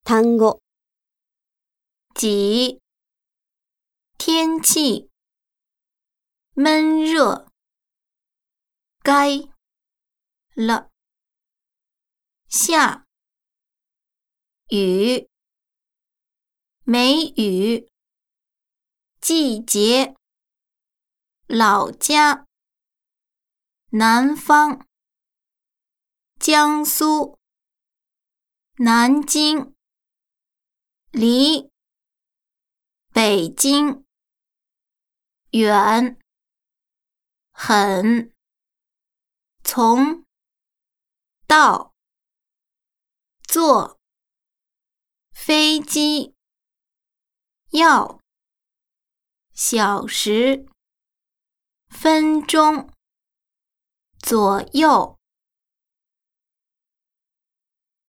単語、 几，天气，闷热，该了，下雨，梅雨，季节，老家，南方，江苏，南京，离，北京，远，很，从，到，坐，飞机，要，小时，分钟，左右。